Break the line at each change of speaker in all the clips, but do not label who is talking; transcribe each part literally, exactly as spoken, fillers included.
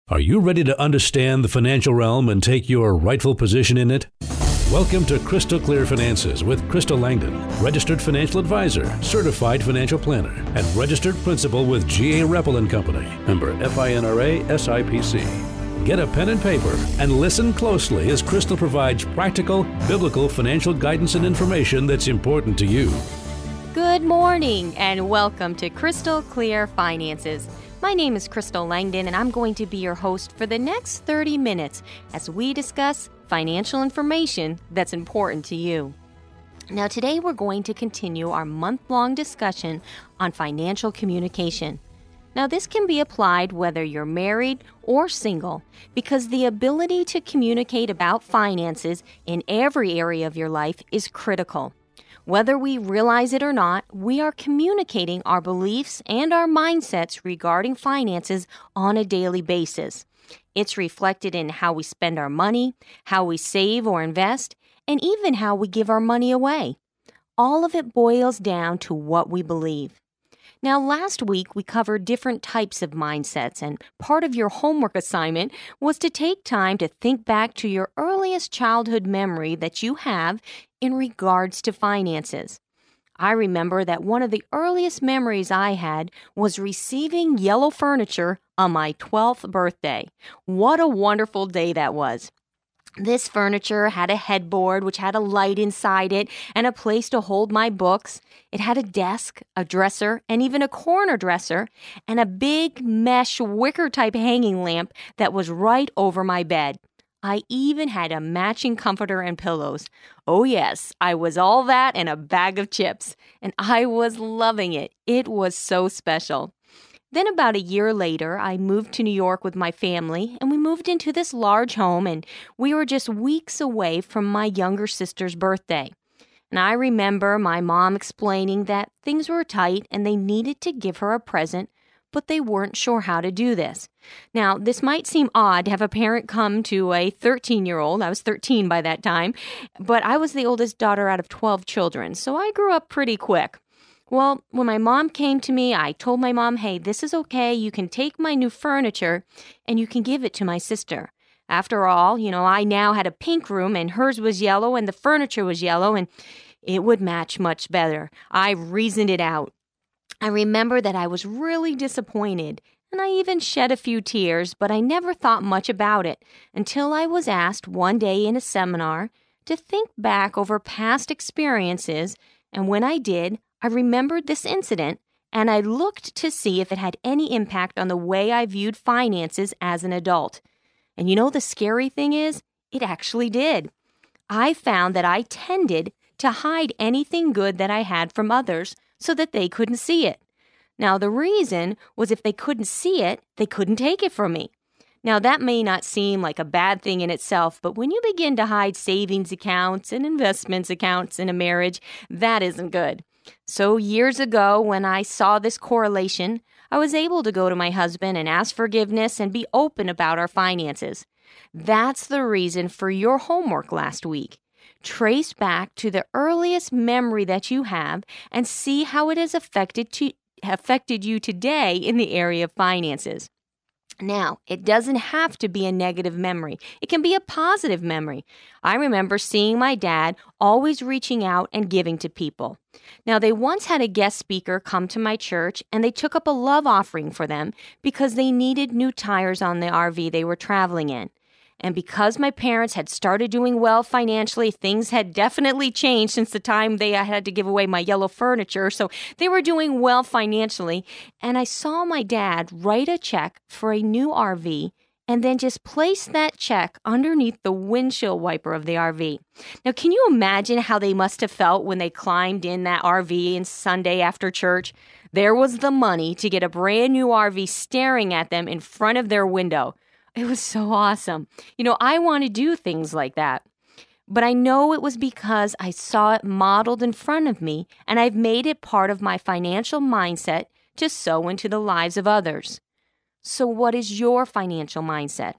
Are you ready to understand the financial realm and take your rightful position in it? Welcome to Crystal Clear Finances with Crystal Langdon, registered financial advisor, certified financial planner, and registered principal with G A Reppel and Company, member FINRA S I P C. Get a pen and paper and listen closely as Crystal provides practical, biblical financial guidance and information that's important to you.
Good morning and welcome to Crystal Clear Finances. My name is Crystal Langdon and I'm going to be your host for the next thirty minutes as we discuss financial information that's important to you. Now today we're going to continue our month-long discussion on financial communication. Now this can be applied whether you're married or single because the ability to communicate about finances in every area of your life is critical. Whether we realize it or not, we are communicating our beliefs and our mindsets regarding finances on a daily basis. It's reflected in how we spend our money, how we save or invest, and even how we give our money away. All of it boils down to what we believe. Now, last week we covered different types of mindsets, and part of your homework assignment was to take time to think back to your earliest childhood memory that you have in regards to finances. I remember that one of the earliest memories I had was receiving yellow furniture on my twelfth birthday. What a wonderful day that was. This furniture had a headboard which had a light inside it and a place to hold my books. It had a desk, a dresser, and even a corner dresser, and a big mesh wicker-type hanging lamp that was right over my bed. I even had a matching comforter and pillows. Oh yes, I was all that and a bag of chips, and I was loving it. It was so special. Then about a year later, I moved to New York with my family, and we moved into this large home, and we were just weeks away from my younger sister's birthday. And I remember my mom explaining that things were tight and they needed to give her a present, but they weren't sure how to do this. Now, this might seem odd to have a parent come to a thirteen-year-old. I was thirteen by that time, but I was the oldest daughter out of twelve children, so I grew up pretty quick. Well, when my mom came to me, I told my mom, hey, this is okay. You can take my new furniture and you can give it to my sister. After all, you know, I now had a pink room and hers was yellow and the furniture was yellow and it would match much better. I reasoned it out. I remember that I was really disappointed and I even shed a few tears, but I never thought much about it until I was asked one day in a seminar to think back over past experiences, and when I did, I remembered this incident, and I looked to see if it had any impact on the way I viewed finances as an adult. And you know the scary thing is, it actually did. I found that I tended to hide anything good that I had from others so that they couldn't see it. Now, the reason was if they couldn't see it, they couldn't take it from me. Now, that may not seem like a bad thing in itself, but when you begin to hide savings accounts and investments accounts in a marriage, that isn't good. So years ago, when I saw this correlation, I was able to go to my husband and ask forgiveness and be open about our finances. That's the reason for your homework last week. Trace back to the earliest memory that you have and see how it has affected, to, affected you today in the area of finances. Now, it doesn't have to be a negative memory. It can be a positive memory. I remember seeing my dad always reaching out and giving to people. Now, they once had a guest speaker come to my church, and they took up a love offering for them because they needed new tires on the R V they were traveling in. And because my parents had started doing well financially, things had definitely changed since the time they had to give away my yellow furniture. So they were doing well financially. And I saw my dad write a check for a new R V and then just place that check underneath the windshield wiper of the R V. Now, can you imagine how they must have felt when they climbed in that R V on Sunday after church? There was the money to get a brand new R V staring at them in front of their window. It was so awesome. You know, I want to do things like that. But I know it was because I saw it modeled in front of me, and I've made it part of my financial mindset to sow into the lives of others. So what is your financial mindset?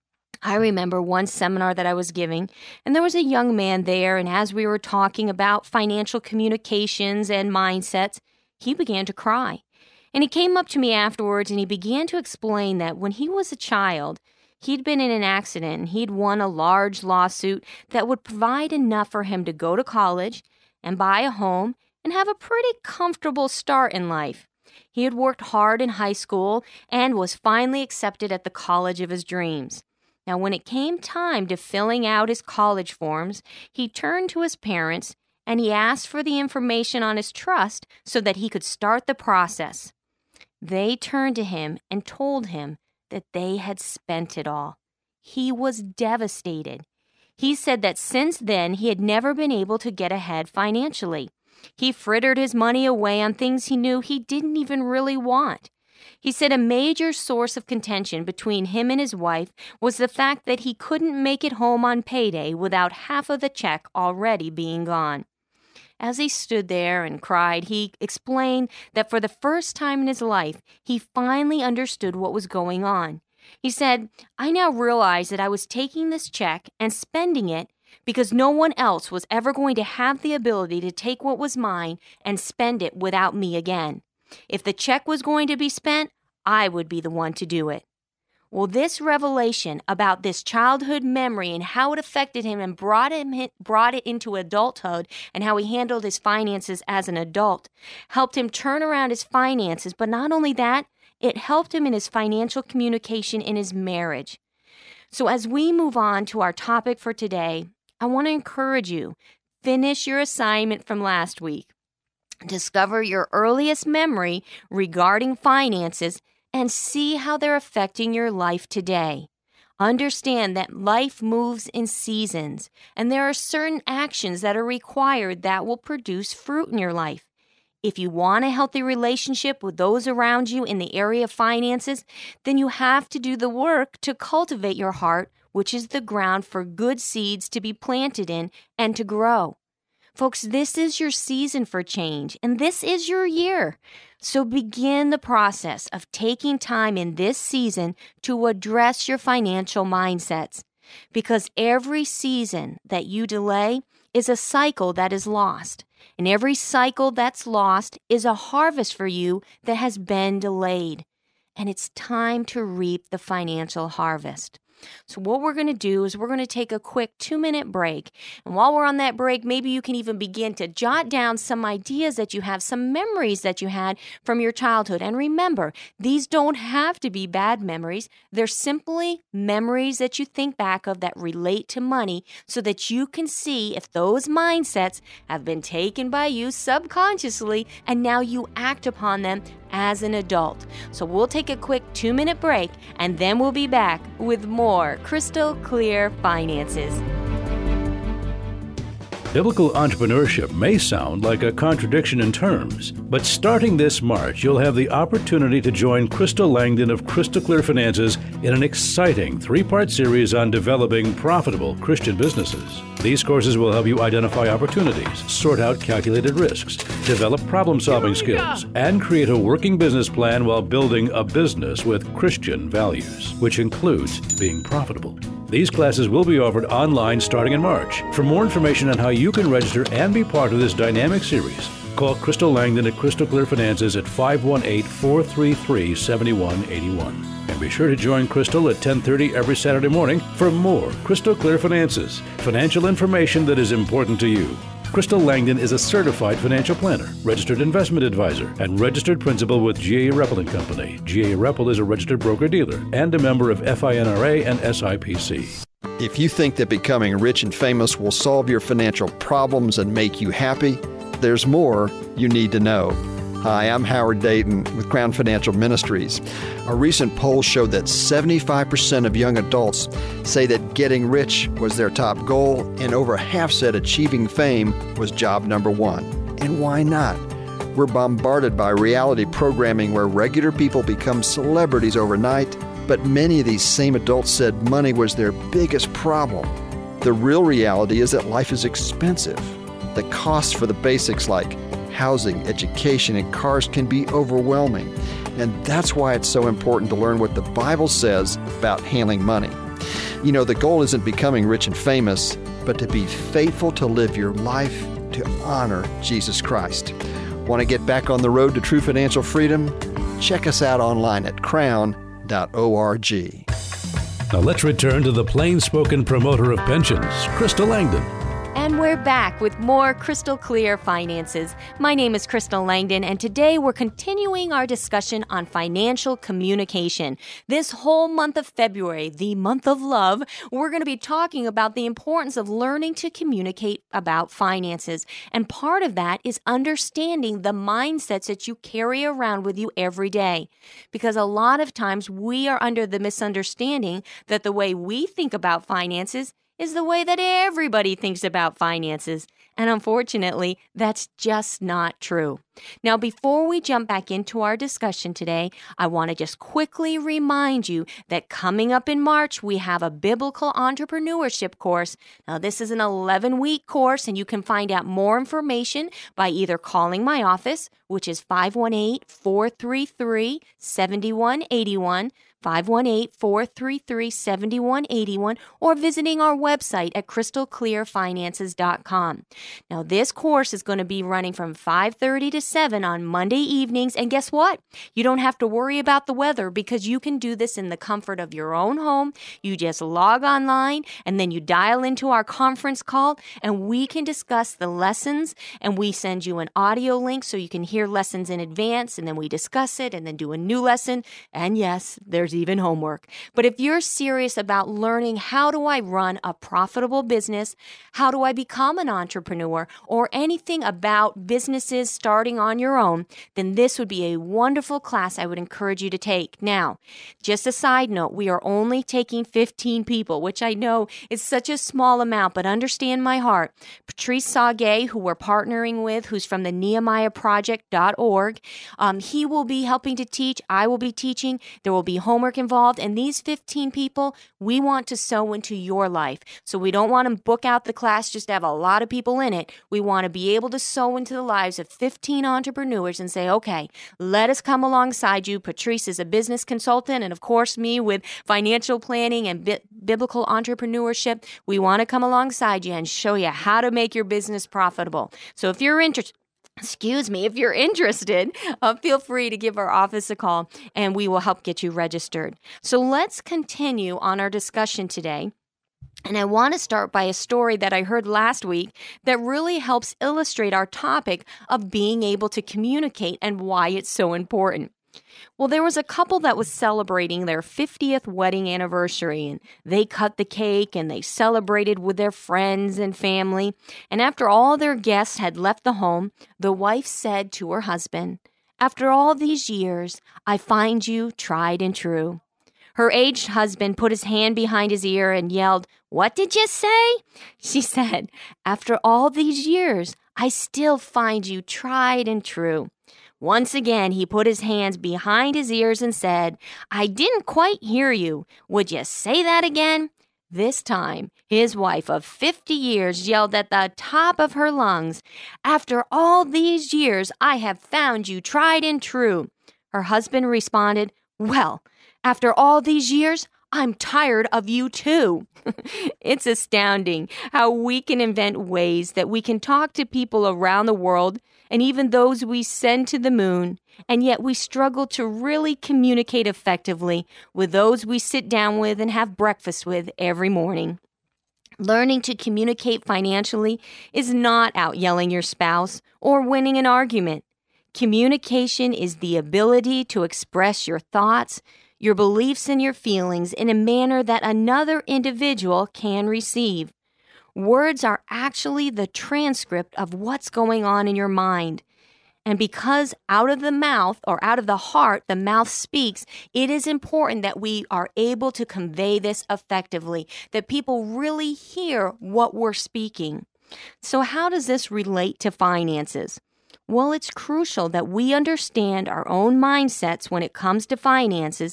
I remember one seminar that I was giving, and there was a young man there, and as we were talking about financial communications and mindsets, he began to cry. And he came up to me afterwards and he began to explain that when he was a child, he'd been in an accident and he'd won a large lawsuit that would provide enough for him to go to college and buy a home and have a pretty comfortable start in life. He had worked hard in high school and was finally accepted at the college of his dreams. Now, when it came time to filling out his college forms, he turned to his parents and he asked for the information on his trust so that he could start the process. They turned to him and told him that they had spent it all. He was devastated. He said that since then, he had never been able to get ahead financially. He frittered his money away on things he knew he didn't even really want. He said a major source of contention between him and his wife was the fact that he couldn't make it home on payday without half of the check already being gone. As he stood there and cried, he explained that for the first time in his life, he finally understood what was going on. He said, "I now realize that I was taking this check and spending it because no one else was ever going to have the ability to take what was mine and spend it without me again. If the check was going to be spent, I would be the one to do it." Well, this revelation about this childhood memory and how it affected him and brought him brought it into adulthood and how he handled his finances as an adult helped him turn around his finances. But not only that, it helped him in his financial communication in his marriage. So as we move on to our topic for today, I want to encourage you, finish your assignment from last week. Discover your earliest memory regarding finances and see how they're affecting your life today. Understand that life moves in seasons, and there are certain actions that are required that will produce fruit in your life. If you want a healthy relationship with those around you in the area of finances, then you have to do the work to cultivate your heart, which is the ground for good seeds to be planted in and to grow. Folks, this is your season for change, and this is your year. So begin the process of taking time in this season to address your financial mindsets, because every season that you delay is a cycle that is lost, and every cycle that's lost is a harvest for you that has been delayed, and it's time to reap the financial harvest. So what we're going to do is we're going to take a quick two-minute break. And while we're on that break, maybe you can even begin to jot down some ideas that you have, some memories that you had from your childhood. And remember, these don't have to be bad memories. They're simply memories that you think back of that relate to money so that you can see if those mindsets have been taken by you subconsciously and now you act upon them as an adult. So we'll take a quick two-minute break and then we'll be back with more Crystal Clear Finances.
Biblical entrepreneurship may sound like a contradiction in terms, but starting this March, you'll have the opportunity to join Crystal Langdon of Crystal Clear Finances in an exciting three-part series on developing profitable Christian businesses. These courses will help you identify opportunities, sort out calculated risks, develop problem-solving skills, and create a working business plan while building a business with Christian values, which includes being profitable. These classes will be offered online starting in March. For more information on how you can register and be part of this dynamic series, call Crystal Langdon at Crystal Clear Finances at five one eight, four three three, seven one eight one. And be sure to join Crystal at ten thirty every Saturday morning for more Crystal Clear Finances, financial information that is important to you. Crystal Langdon is a certified financial planner, registered investment advisor, and registered principal with G A Reppel and Company. G A Reppel is a registered broker-dealer and a member of F I N R A and S I P C.
If you think that becoming rich and famous will solve your financial problems and make you happy, there's more you need to know. Hi, I'm Howard Dayton with Crown Financial Ministries. A recent poll showed that seventy-five percent of young adults say that getting rich was their top goal, and over half said achieving fame was job number one. And why not? We're bombarded by reality programming where regular people become celebrities overnight, but many of these same adults said money was their biggest problem. The real reality is that life is expensive. The costs for the basics like housing, education, and cars can be overwhelming. And that's why it's so important to learn what the Bible says about handling money. You know, the goal isn't becoming rich and famous, but to be faithful to live your life to honor Jesus Christ. Want to get back on the road to true financial freedom? Check us out online at crown dot org.
Now let's return to the plain-spoken promoter of pensions, Crystal Langdon.
And we're back with more Crystal Clear Finances. My name is Crystal Langdon, and today we're continuing our discussion on financial communication. This whole month of February, the month of love, we're going to be talking about the importance of learning to communicate about finances. And part of that is understanding the mindsets that you carry around with you every day. Because a lot of times we are under the misunderstanding that the way we think about finances is the way that everybody thinks about finances. And unfortunately, that's just not true. Now, before we jump back into our discussion today, I want to just quickly remind you that coming up in March, we have a biblical entrepreneurship course. Now, this is an eleven-week course, and you can find out more information by either calling my office, which is five one eight, four three three, seven one eight one, five one eight, four three three, seven one eight one, or visiting our website at crystal clear finances dot com. Now, this course is going to be running from five thirty to seven on Monday evenings, and guess what? You don't have to worry about the weather because you can do this in the comfort of your own home. You just log online, and then you dial into our conference call, and we can discuss the lessons, and we send you an audio link so you can hear lessons in advance, and then we discuss it, and then do a new lesson, and yes, there's even homework. But if you're serious about learning how do I run a profitable business, how do I become an entrepreneur, or anything about businesses starting on your own, then this would be a wonderful class I would encourage you to take. Now, just a side note, we are only taking fifteen people, which I know is such a small amount, but understand my heart. Patrice Sauguet, who we're partnering with, who's from the Nehemiah Project dot org, um, he will be helping to teach. I will be teaching. There will be homework involved, and these fifteen people, we want to sow into your life. So we don't want to book out the class just to have a lot of people in it. We want to be able to sow into the lives of fifteen entrepreneurs and say, okay, let us come alongside you. Patrice is a business consultant, and of course me with financial planning and bi- biblical entrepreneurship. We want to come alongside you and show you how to make your business profitable. So if you're interested, Excuse me, if you're interested, uh, feel free to give our office a call and we will help get you registered. So let's continue on our discussion today. And I want to start by a story that I heard last week that really helps illustrate our topic of being able to communicate and why it's so important. Well, there was a couple that was celebrating their fiftieth wedding anniversary, and they cut the cake and they celebrated with their friends and family. And after all their guests had left the home, the wife said to her husband, "After all these years, I find you tried and true." Her aged husband put his hand behind his ear and yelled, "What did you say?" She said, "After all these years, I still find you tried and true." Once again, he put his hands behind his ears and said, "I didn't quite hear you. Would you say that again?" This time, his wife of fifty years yelled at the top of her lungs, "After all these years, I have found you tried and true." Her husband responded, "Well, after all these years, I'm tired of you too." It's astounding how we can invent ways that we can talk to people around the world and even those we send to the moon, and yet we struggle to really communicate effectively with those we sit down with and have breakfast with every morning. Learning to communicate financially is not out yelling your spouse or winning an argument. Communication is the ability to express your thoughts, your beliefs, and your feelings in a manner that another individual can receive. Words are actually the transcript of what's going on in your mind. And because out of the mouth or out of the heart, the mouth speaks, it is important that we are able to convey this effectively, that people really hear what we're speaking. So how does this relate to finances? Well, it's crucial that we understand our own mindsets when it comes to finances,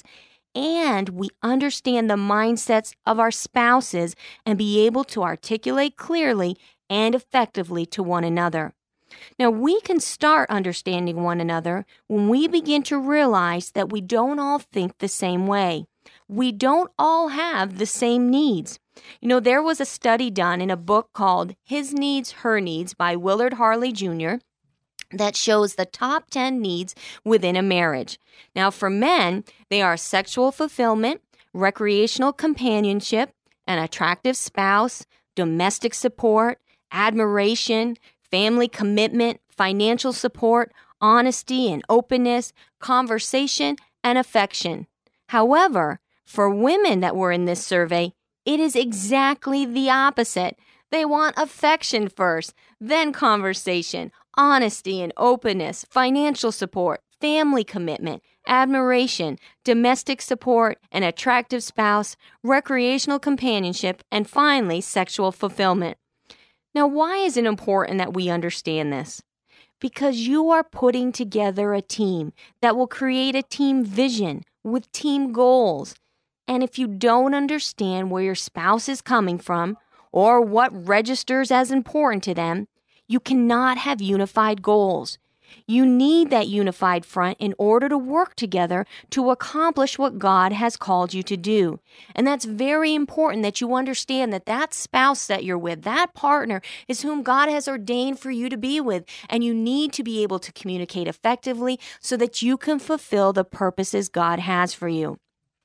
and we understand the mindsets of our spouses and be able to articulate clearly and effectively to one another. Now, we can start understanding one another when we begin to realize that we don't all think the same way. We don't all have the same needs. You know, there was a study done in a book called His Needs, Her Needs by Willard Harley Junior that shows the top ten needs within a marriage. Now, for men, they are sexual fulfillment, recreational companionship, an attractive spouse, domestic support, admiration, family commitment, financial support, honesty and openness, conversation, and affection. However, for women that were in this survey, it is exactly the opposite. They want affection first, then conversation, honesty and openness, financial support, family commitment, admiration, domestic support, an attractive spouse, recreational companionship, and finally, sexual fulfillment. Now, why is it important that we understand this? Because you are putting together a team that will create a team vision with team goals. And if you don't understand where your spouse is coming from or what registers as important to them, you cannot have unified goals. You need that unified front in order to work together to accomplish what God has called you to do. And that's very important that you understand that that spouse that you're with, that partner, is whom God has ordained for you to be with. And you need to be able to communicate effectively so that you can fulfill the purposes God has for you.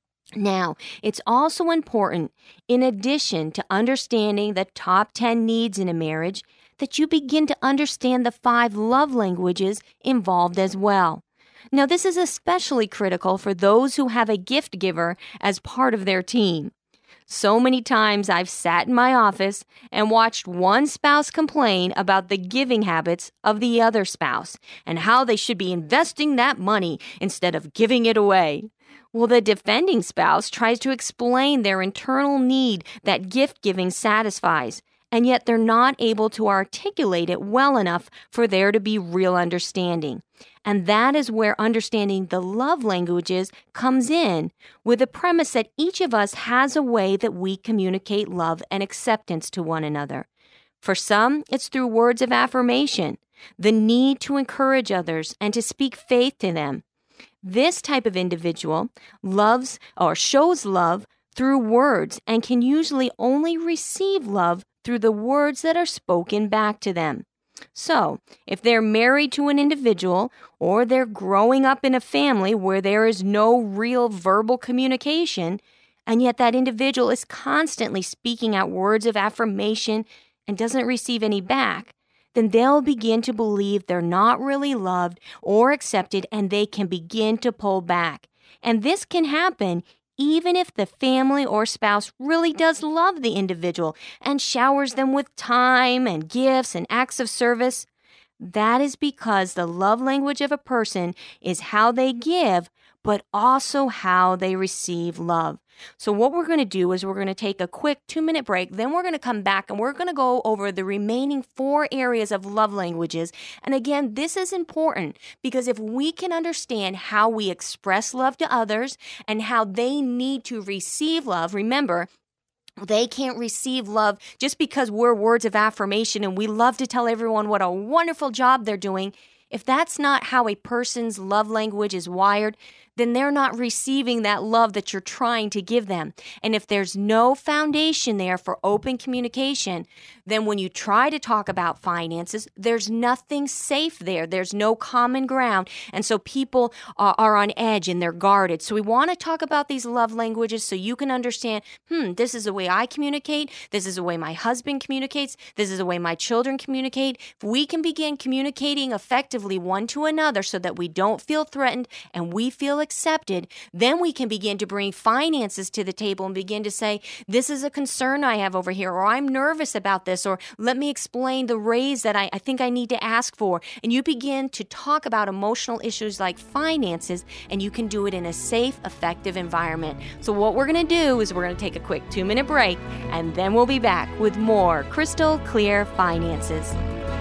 Now, it's also important, in addition to understanding the top ten needs in a marriage, that you begin to understand the five love languages involved as well. Now, this is especially critical for those who have a gift giver as part of their team. So many times I've sat in my office and watched one spouse complain about the giving habits of the other spouse and how they should be investing that money instead of giving it away. Well, the defending spouse tries to explain their internal need that gift giving satisfies, and yet they're not able to articulate it well enough for there to be real understanding. And that is where understanding the love languages comes in, with the premise that each of us has a way that we communicate love and acceptance to one another. For some, it's through words of affirmation, the need to encourage others and to speak faith to them. This type of individual loves or shows love through words and can usually only receive love through the words that are spoken back to them. So, if they're married to an individual or they're growing up in a family where there is no real verbal communication, and yet that individual is constantly speaking out words of affirmation and doesn't receive any back, then they'll begin to believe they're not really loved or accepted, and they can begin to pull back. And this can happen even if the family or spouse really does love the individual and showers them with time and gifts and acts of service. That is because the love language of a person is how they give, but also how they receive love. So what we're going to do is we're going to take a quick two-minute break. Then we're going to come back and we're going to go over the remaining four areas of love languages. And again, this is important because if we can understand how we express love to others and how they need to receive love, remember, they can't receive love just because we're words of affirmation and we love to tell everyone what a wonderful job they're doing. If that's not how a person's love language is wired, then they're not receiving that love that you're trying to give them. And if there's no foundation there for open communication, then when you try to talk about finances, there's nothing safe there. There's no common ground. And so people are, are on edge and they're guarded. So we want to talk about these love languages so you can understand, hmm, this is the way I communicate. This is the way my husband communicates. This is the way my children communicate. If we can begin communicating effectively one to another so that we don't feel threatened and we feel accepted, then we can begin to bring finances to the table and begin to say, this is a concern I have over here, or I'm nervous about this, or let me explain the raise that I, I think I need to ask for. And you begin to talk about emotional issues like finances, and you can do it in a safe, effective environment. So what we're going to do is we're going to take a quick two-minute break, and then we'll be back with more Crystal Clear Finances.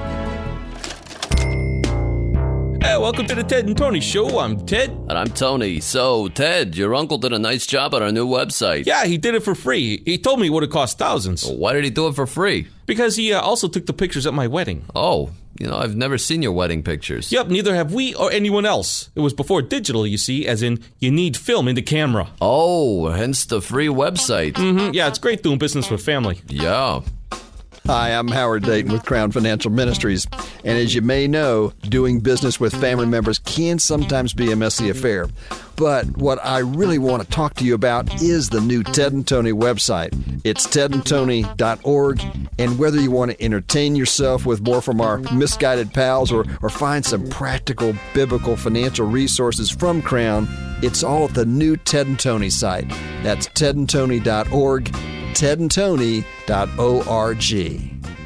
Hey, welcome to the Ted and Tony Show. I'm Ted.
And I'm Tony. So, Ted, your uncle did a nice job on our new website.
Yeah, he did it for free. He told me it would have cost thousands.
Well, why did he do it for free?
Because he uh, also took the pictures at my wedding.
Oh, you know, I've never seen your wedding pictures.
Yep, neither have we or anyone else. It was before digital, you see, as in you need film in the camera.
Oh, hence the free website.
Mm-hmm. Yeah, it's great doing business with family.
Yeah.
Hi, I'm Howard Dayton with Crown Financial Ministries. And as you may know, doing business with family members can sometimes be a messy affair. But what I really want to talk to you about is the new Ted and Tony website. It's ted and tony dot org. And whether you want to entertain yourself with more from our misguided pals or, or find some practical biblical financial resources from Crown, it's all at the new Ted and Tony site. That's ted and tony dot org, ted and tony dot org.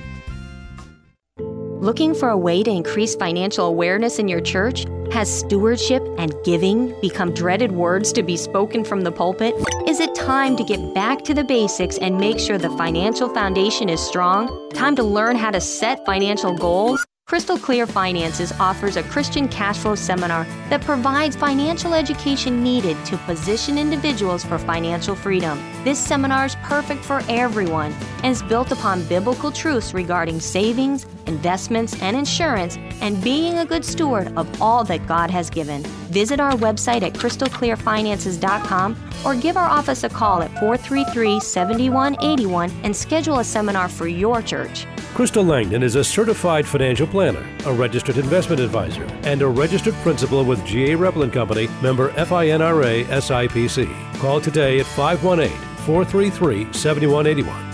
Looking for a way to increase financial awareness in your church? Has stewardship and giving become dreaded words to be spoken from the pulpit? Is it time to get back to the basics and make sure the financial foundation is strong? Time to learn how to set financial goals? Crystal Clear Finances offers a Christian cash flow seminar that provides financial education needed to position individuals for financial freedom. This seminar is perfect for everyone and is built upon biblical truths regarding savings, investments, and insurance, and being a good steward of all that God has given. Visit our website at crystal clear finances dot com or give our office a call at four three three, seven one eight one and schedule a seminar for your church.
Crystal Langdon is a certified financial planner, a registered investment advisor, and a registered principal with G A Rebel and Company, member FINRA S I P C. Call today at five one eight, four three three, seven one eight one.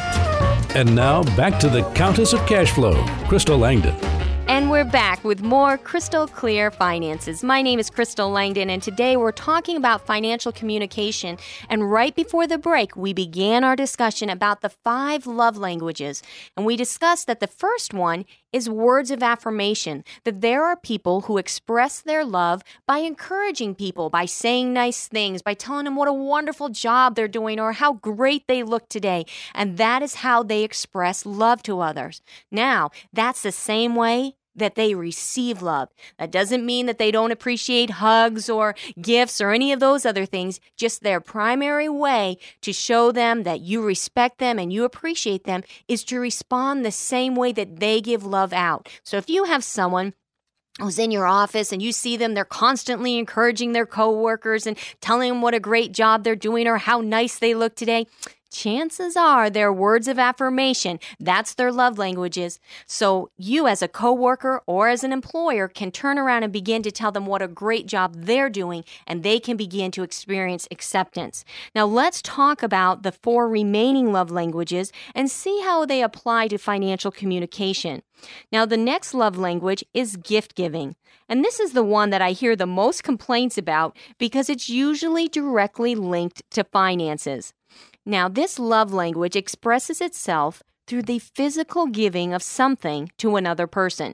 And now, back to the Countess of Cash Flow, Crystal Langdon.
And we're back with more Crystal Clear Finances. My name is Crystal Langdon, and today we're talking about financial communication. And right before the break, we began our discussion about the five love languages. And we discussed that the first one is words of affirmation, that there are people who express their love by encouraging people, by saying nice things, by telling them what a wonderful job they're doing or how great they look today. And that is how they express love to others. Now, that's the same way that they receive love. That doesn't mean that they don't appreciate hugs or gifts or any of those other things. Just their primary way to show them that you respect them and you appreciate them is to respond the same way that they give love out. So if you have someone who's in your office and you see them, they're constantly encouraging their coworkers and telling them what a great job they're doing or how nice they look today, chances are they're words of affirmation. That's their love languages. So you as a coworker or as an employer can turn around and begin to tell them what a great job they're doing, and they can begin to experience acceptance. Now let's talk about the four remaining love languages and see how they apply to financial communication. Now the next love language is gift giving. And this is the one that I hear the most complaints about because it's usually directly linked to finances. Now, this love language expresses itself through the physical giving of something to another person.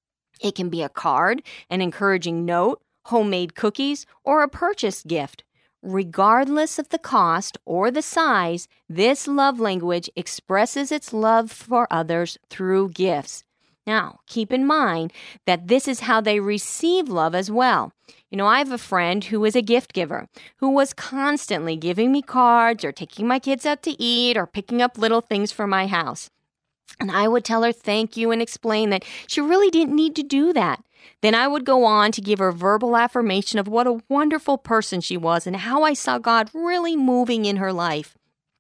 It can be a card, an encouraging note, homemade cookies, or a purchased gift. Regardless of the cost or the size, this love language expresses its love for others through gifts. Now, keep in mind that this is how they receive love as well. You know, I have a friend who is a gift giver who was constantly giving me cards or taking my kids out to eat or picking up little things for my house. And I would tell her thank you and explain that she really didn't need to do that. Then I would go on to give her verbal affirmation of what a wonderful person she was and how I saw God really moving in her life.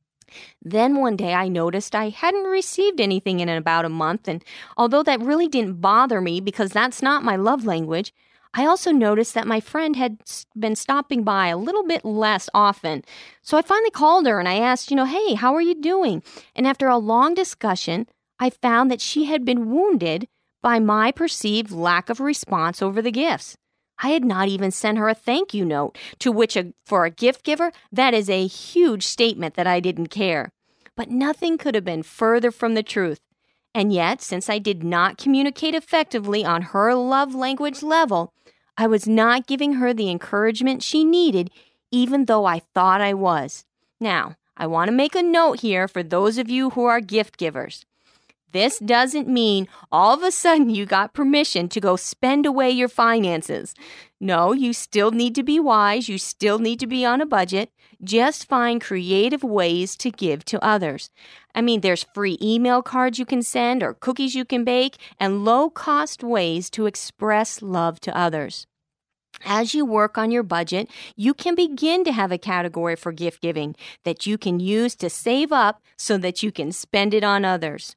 Then one day I noticed I hadn't received anything in about a month, and although that really didn't bother me because that's not my love language, I also noticed that my friend had been stopping by a little bit less often. So I finally called her and I asked, you know, hey, how are you doing? And after a long discussion, I found that she had been wounded by my perceived lack of response over the gifts. I had not even sent her a thank you note, to which a, for a gift giver, that is a huge statement that I didn't care. But nothing could have been further from the truth. And yet, since I did not communicate effectively on her love language level, I was not giving her the encouragement she needed, even though I thought I was. Now, I want to make a note here for those of you who are gift givers. This doesn't mean all of a sudden you got permission to go spend away your finances. No, you still need to be wise. You still need to be on a budget. Just find creative ways to give to others. I mean, there's free email cards you can send or cookies you can bake and low-cost ways to express love to others. As you work on your budget, you can begin to have a category for gift giving that you can use to save up so that you can spend it on others.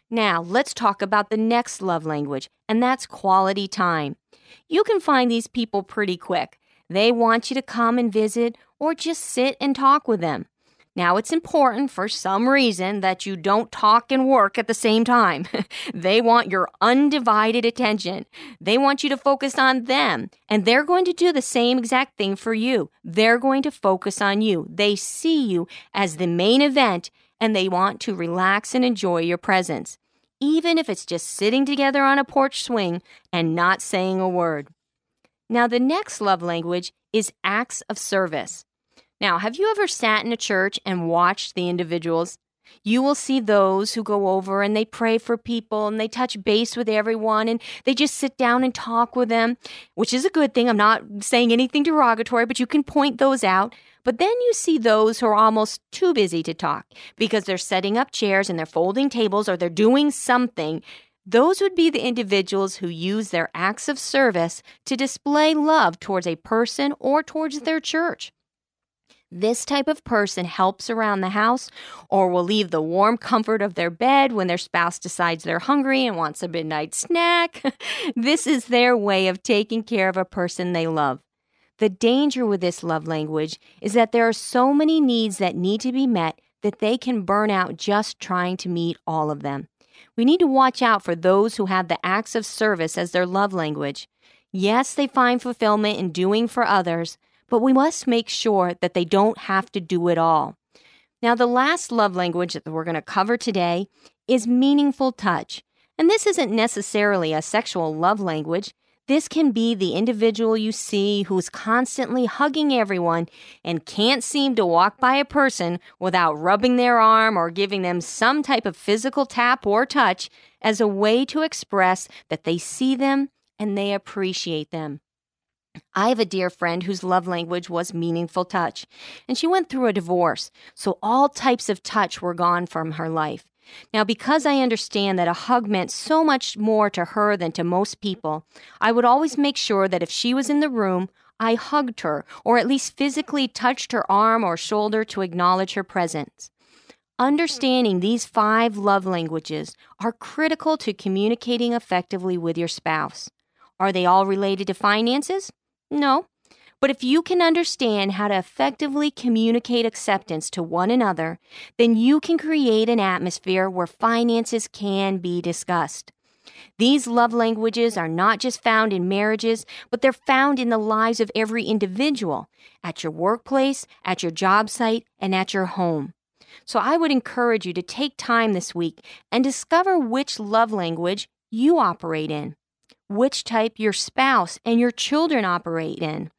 Now, let's talk about the next love language, and that's quality time. You can find these people pretty quick. They want you to come and visit or just sit and talk with them. Now, it's important for some reason that you don't talk and work at the same time. They want your undivided attention. They want you to focus on them, and they're going to do the same exact thing for you. They're going to focus on you. They see you as the main event, and they want to relax and enjoy your presence, even if it's just sitting together on a porch swing and not saying a word. Now, the next love language is acts of service. Now, have you ever sat in a church and watched the individuals? You will see those who go over and they pray for people and they touch base with everyone and they just sit down and talk with them, which is a good thing. I'm not saying anything derogatory, but you can point those out. But then you see those who are almost too busy to talk because they're setting up chairs and they're folding tables or they're doing something. Those would be the individuals who use their acts of service to display love towards a person or towards their church. This type of person helps around the house or will leave the warm comfort of their bed when their spouse decides they're hungry and wants a midnight snack. This is their way of taking care of a person they love. The danger with this love language is that there are so many needs that need to be met that they can burn out just trying to meet all of them. We need to watch out for those who have the acts of service as their love language. Yes, they find fulfillment in doing for others, but we must make sure that they don't have to do it all. Now, the last love language that we're going to cover today is meaningful touch. And this isn't necessarily a sexual love language. This can be the individual you see who's constantly hugging everyone and can't seem to walk by a person without rubbing their arm or giving them some type of physical tap or touch as a way to express that they see them and they appreciate them. I have a dear friend whose love language was meaningful touch, and she went through a divorce, so all types of touch were gone from her life. Now, because I understand that a hug meant so much more to her than to most people, I would always make sure that if she was in the room, I hugged her, or at least physically touched her arm or shoulder to acknowledge her presence. Understanding these five love languages are critical to communicating effectively with your spouse. Are they all related to finances? No. But if you can understand how to effectively communicate acceptance to one another, then you can create an atmosphere where finances can be discussed. These love languages are not just found in marriages, but they're found in the lives of every individual, at your workplace, at your job site, and at your home. So I would encourage you to take time this week and discover which love language you operate in, which type your spouse and your children operate in,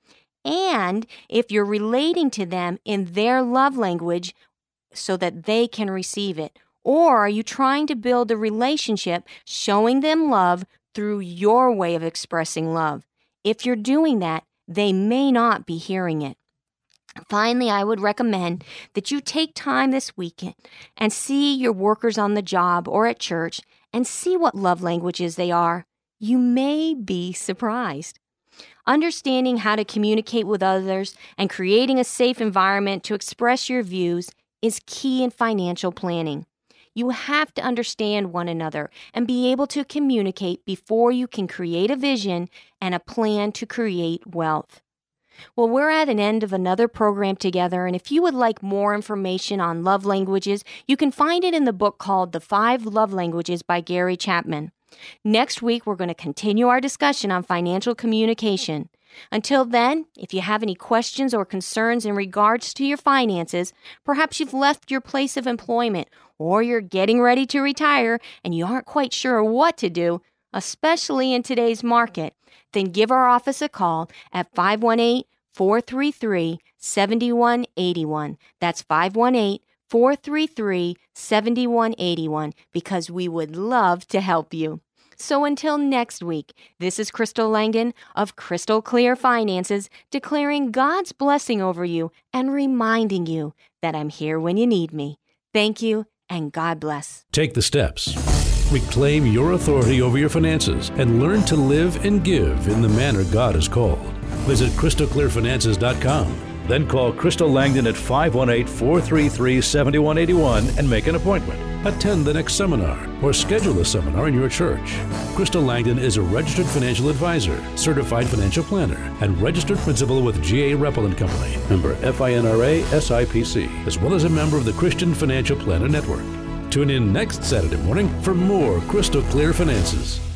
and if you're relating to them in their love language so that they can receive it. Or are you trying to build a relationship showing them love through your way of expressing love? If you're doing that, they may not be hearing it. Finally, I would recommend that you take time this weekend and see your workers on the job or at church and see what love languages they are. You may be surprised. Understanding how to communicate with others and creating a safe environment to express your views is key in financial planning. You have to understand one another and be able to communicate before you can create a vision and a plan to create wealth. Well, we're at an end of another program together, and if you would like more information on love languages, you can find it in the book called The Five Love Languages by Gary Chapman. Next week, we're going to continue our discussion on financial communication. Until then, if you have any questions or concerns in regards to your finances, perhaps you've left your place of employment or you're getting ready to retire and you aren't quite sure what to do, especially in today's market, then give our office a call at five one eight, four three three, seven one eight one. That's five one eight, four three three, seven one eight one because we would love to help you. So until next week, this is Crystal Langdon of Crystal Clear Finances declaring God's blessing over you and reminding you that I'm here when you need me. Thank you and God bless.
Take the steps. Reclaim your authority over your finances and learn to live and give in the manner God has called. Visit crystal clear finances dot com. Then call Crystal Langdon at five one eight, four three three, seven one eight one and make an appointment. Attend the next seminar or schedule a seminar in your church. Crystal Langdon is a registered financial advisor, certified financial planner, and registered principal with G A Reppel and Company, member FINRA S I P C, as well as a member of the Christian Financial Planner Network. Tune in next Saturday morning for more Crystal Clear Finances.